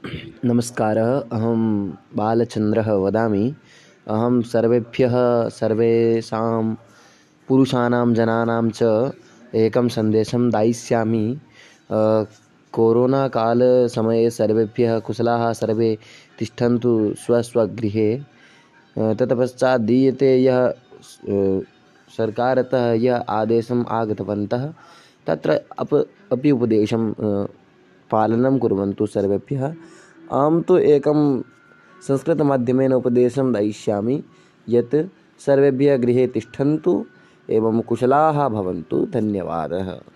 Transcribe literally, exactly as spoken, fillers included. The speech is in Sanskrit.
नमस्कारः। अहं बालचन्द्रः वदामि। अहं सर्वेभ्यः सर्वेषां पुरुषाणां जनानां च एकं सन्देशं दास्यामि। कोरोनाकालसमये सर्वेभ्यः कुशलाः सर्वे तिष्ठन्तु स्वस्वगृहे। ततः पश्चात् दीयते यः सर्कारतः यः आदेशम् आगतवन्तः तत्र अप अपि उपदेशं पालनं कुर्वन्तु सर्वेभ्यः। अहं तु एकं संस्कृतमाध्यमेन उपदेशं दास्यामि यत् सर्वेभ्यः गृहे तिष्ठन्तु एवं कुशलाः भवन्तु। धन्यवादः।